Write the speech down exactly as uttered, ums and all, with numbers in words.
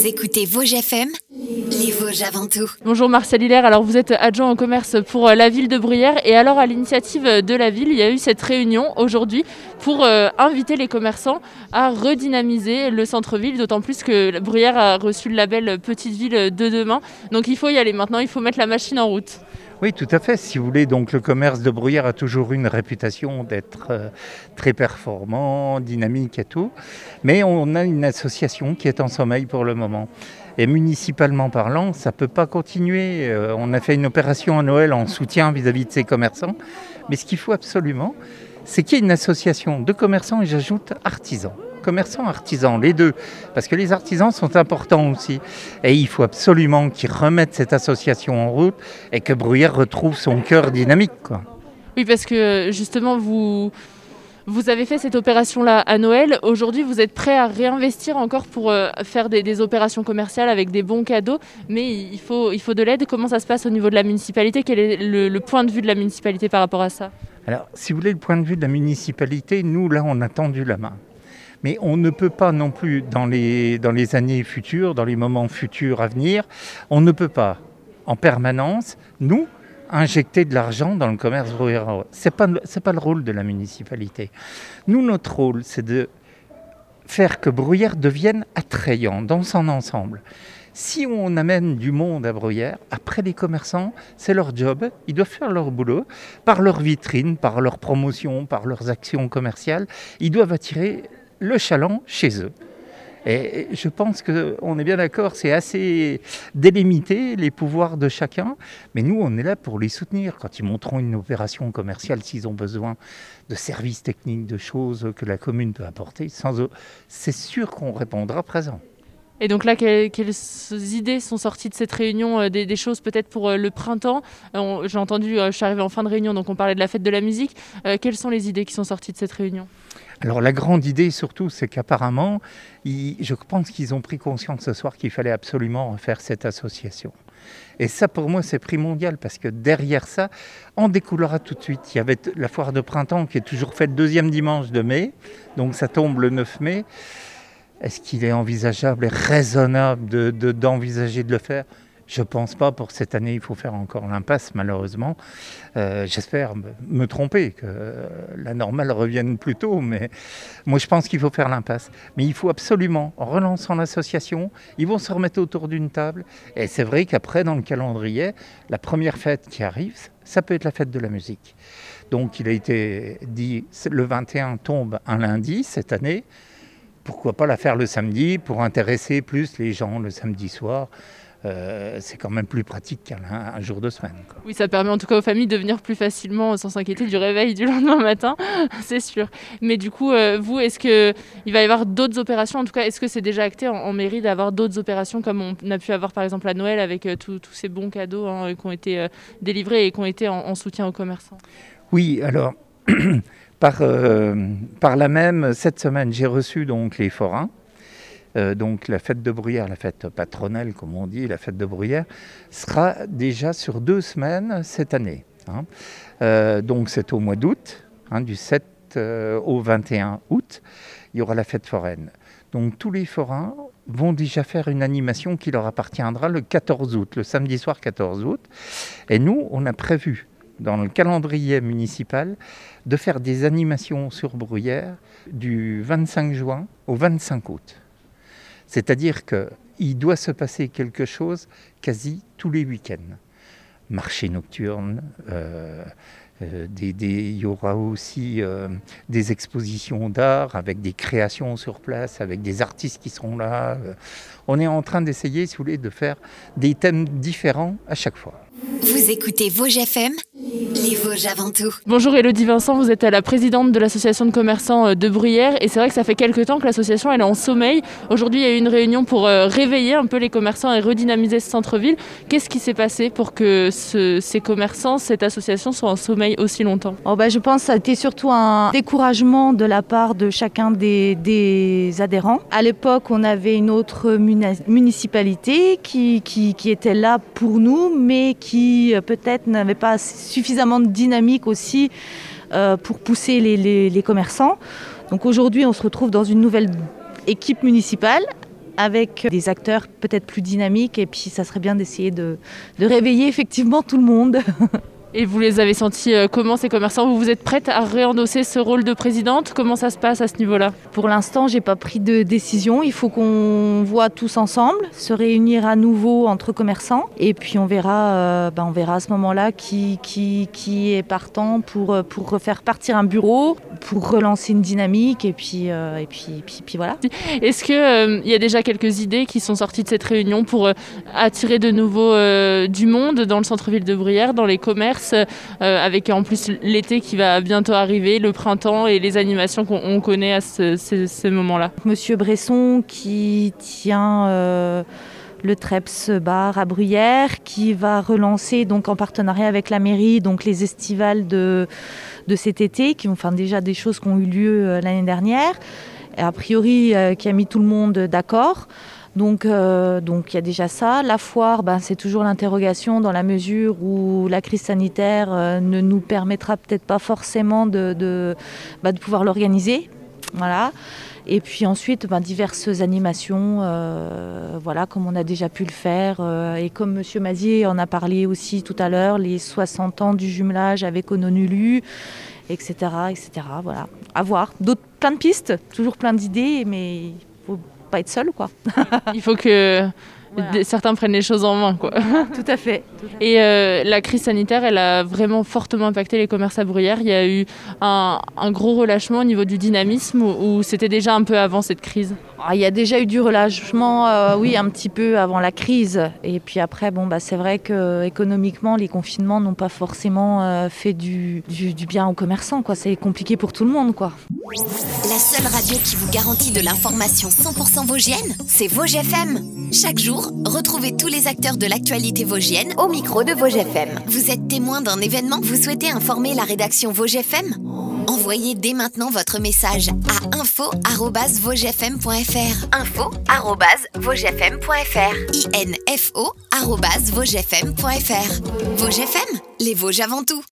Vous écoutez Vosges F M, les Vosges avant tout. Bonjour Martial Hilaire, alors vous êtes adjoint au commerce pour la ville de Bruyères et alors à l'initiative de la ville, il y a eu cette réunion aujourd'hui pour euh, inviter les commerçants à redynamiser le centre-ville, d'autant plus que Bruyères a reçu le label Petite Ville de demain, donc il faut y aller maintenant, il faut mettre la machine en route. Oui, tout à fait. Si vous voulez, donc le commerce de Bruyères a toujours eu une réputation d'être euh, très performant, dynamique et tout. Mais on a une association qui est en sommeil pour le moment. Et municipalement parlant, ça ne peut pas continuer. Euh, on a fait une opération à Noël en soutien vis-à-vis de ces commerçants. Mais ce qu'il faut absolument, c'est qu'il y ait une association de commerçants et j'ajoute artisans. Commerçants, artisans, les deux, parce que les artisans sont importants aussi. Et il faut absolument qu'ils remettent cette association en route et que Bruyères retrouve son cœur dynamique, quoi. Oui, parce que justement, vous, vous avez fait cette opération-là à Noël. Aujourd'hui, vous êtes prêt à réinvestir encore pour euh, faire des, des opérations commerciales avec des bons cadeaux, mais il faut, il faut de l'aide. Comment ça se passe au niveau de la municipalité ? Quel est le, le point de vue de la municipalité par rapport à ça ? Alors, si vous voulez, le point de vue de la municipalité, nous, là, on a tendu la main. Mais on ne peut pas non plus, dans les, dans les années futures, dans les moments futurs à venir, on ne peut pas, en permanence, nous, injecter de l'argent dans le commerce bruyérois. Ce n'est pas, c'est pas le rôle de la municipalité. Nous, notre rôle, c'est de faire que Bruyères devienne attrayant dans son ensemble. Si on amène du monde à Bruyères, après les commerçants, c'est leur job, ils doivent faire leur boulot, par leur vitrine, par leur promotion, par leurs actions commerciales, ils doivent attirer le chaland chez eux. Et je pense qu'on est bien d'accord, c'est assez délimité les pouvoirs de chacun, mais nous on est là pour les soutenir quand ils monteront une opération commerciale, s'ils ont besoin de services techniques, de choses que la commune peut apporter, sans eux, c'est sûr qu'on répondra présent. Et donc là, quelles, quelles idées sont sorties de cette réunion, euh, des, des choses peut-être pour euh, le printemps euh, J'ai entendu, euh, je suis arrivée en fin de réunion, donc on parlait de la fête de la musique. Euh, quelles sont les idées qui sont sorties de cette réunion ? Alors la grande idée surtout, c'est qu'apparemment, ils, je pense qu'ils ont pris conscience ce soir qu'il fallait absolument refaire cette association. Et ça, pour moi, c'est primordial parce que derrière ça, on découlera tout de suite. Il y avait la foire de printemps qui est toujours faite le deuxième dimanche de mai, donc ça tombe le neuf mai. Est-ce qu'il est envisageable et raisonnable de, de, d'envisager de le faire ? Je ne pense pas. Pour cette année, il faut faire encore l'impasse, malheureusement. Euh, j'espère me, me tromper, que euh, la normale revienne plus tôt, mais moi, je pense qu'il faut faire l'impasse. Mais il faut absolument, en relançant l'association, ils vont se remettre autour d'une table. Et c'est vrai qu'après, dans le calendrier, la première fête qui arrive, ça peut être la fête de la musique. Donc, il a été dit, le vingt et un tombe un lundi cette année. Pourquoi pas la faire le samedi pour intéresser plus les gens le samedi soir. Euh, c'est quand même plus pratique qu'un un jour de semaine, quoi. Oui, ça permet en tout cas aux familles de venir plus facilement sans s'inquiéter du réveil du lendemain matin, c'est sûr. Mais du coup, euh, vous, est-ce qu'il va y avoir d'autres opérations ? En tout cas, est-ce que c'est déjà acté en, en mairie d'avoir d'autres opérations comme on a pu avoir par exemple à Noël avec euh, tous ces bons cadeaux hein, qui ont été euh, délivrés et qui ont été en, en soutien aux commerçants ? Oui, alors... Par, euh, par là même, cette semaine, j'ai reçu donc les forains. Euh, donc la fête de Bruyères, la fête patronale, comme on dit, la fête de Bruyères, sera déjà sur deux semaines cette année. Hein. Euh, donc c'est au mois d'août, hein, du sept euh, au vingt et un août, il y aura la fête foraine. Donc tous les forains vont déjà faire une animation qui leur appartiendra le quatorze août, le samedi soir quatorze août. Et nous, on a prévu dans le calendrier municipal, de faire des animations sur Bruyères du vingt-cinq juin au vingt-cinq août. C'est-à-dire qu'il doit se passer quelque chose quasi tous les week-ends. Marché nocturne, euh, euh, des, des, il y aura aussi euh, des expositions d'art avec des créations sur place, avec des artistes qui seront là. On est en train d'essayer, si vous voulez, de faire des thèmes différents à chaque fois. Vous écoutez Vosges F M, les Vosges avant tout. Bonjour Élodie Vincent, vous êtes la présidente de l'association de commerçants de Bruyères et c'est vrai que ça fait quelques temps que l'association elle est en sommeil. Aujourd'hui il y a eu une réunion pour réveiller un peu les commerçants et redynamiser ce centre-ville. Qu'est-ce qui s'est passé pour que ce, ces commerçants, cette association soit en sommeil aussi longtemps ? Oh bah, je pense que ça a été surtout un découragement de la part de chacun des, des adhérents. À l'époque on avait une autre municipalité qui, qui, qui était là pour nous mais qui qui peut-être n'avait pas suffisamment de dynamique aussi euh, pour pousser les, les, les commerçants. Donc aujourd'hui, on se retrouve dans une nouvelle équipe municipale avec des acteurs peut-être plus dynamiques. Et puis ça serait bien d'essayer de, de réveiller effectivement tout le monde. Et vous les avez sentis euh, comment ces commerçants? Vous vous êtes prête à réendosser ce rôle de présidente? Comment ça se passe à ce niveau-là? Pour l'instant, j'ai pas pris de décision. Il faut qu'on voit tous ensemble, se réunir à nouveau entre commerçants. Et puis on verra, euh, ben on verra à ce moment-là qui, qui, qui est partant pour, pour refaire partir un bureau, pour relancer une dynamique. Et puis, euh, et puis, puis, puis voilà. Est-ce qu'il euh, y a déjà quelques idées qui sont sorties de cette réunion pour euh, attirer de nouveau euh, du monde dans le centre-ville de Bruyères, dans les commerces? Euh, avec en plus l'été qui va bientôt arriver, le printemps et les animations qu'on on connaît à ce, ce, ce moment-là. Monsieur Bresson qui tient euh, le Treps Bar à Bruyères, qui va relancer donc en partenariat avec la mairie donc les estivales de, de cet été, qui ont enfin déjà des choses qui ont eu lieu euh, l'année dernière, et a priori euh, qui a mis tout le monde d'accord. Donc, euh, donc il y a déjà ça. La foire, ben, c'est toujours l'interrogation dans la mesure où la crise sanitaire euh, ne nous permettra peut-être pas forcément de, de, bah, de pouvoir l'organiser. Voilà. Et puis ensuite, ben, diverses animations, euh, voilà, comme on a déjà pu le faire. Euh, et comme M. Mazier en a parlé aussi tout à l'heure, les soixante ans du jumelage avec Honolulu, et cetera, et cetera. Voilà. À voir. D'autres, plein de pistes, toujours plein d'idées, mais il faut pas être seul, quoi. Il faut que voilà. certains prennent les choses en main, quoi. Tout à fait. Tout à fait. Et euh, la crise sanitaire, elle a vraiment fortement impacté les commerces à Bruyères. Il y a eu un, un gros relâchement au niveau du dynamisme, ou, ou c'était déjà un peu avant cette crise? Ah, il y a déjà eu du relâchement, euh, oui, un petit peu avant la crise. Et puis après, bon, bah, c'est vrai qu'économiquement, les confinements n'ont pas forcément euh, fait du, du, du bien aux commerçants, quoi. C'est compliqué pour tout le monde, quoi. La seule radio qui vous garantit de l'information cent pour cent vosgienne, c'est Vosges F M. Chaque jour, retrouvez tous les acteurs de l'actualité vosgienne au micro de Vosges F M. Vous êtes témoin d'un événement? Vous souhaitez informer la rédaction Vosges F M? Envoyez dès maintenant votre message à info arobase vosges f m point f r. info arobase vosges f m point f r. info arobase vosges f m point f r. Vosges F M, les Vosges avant tout.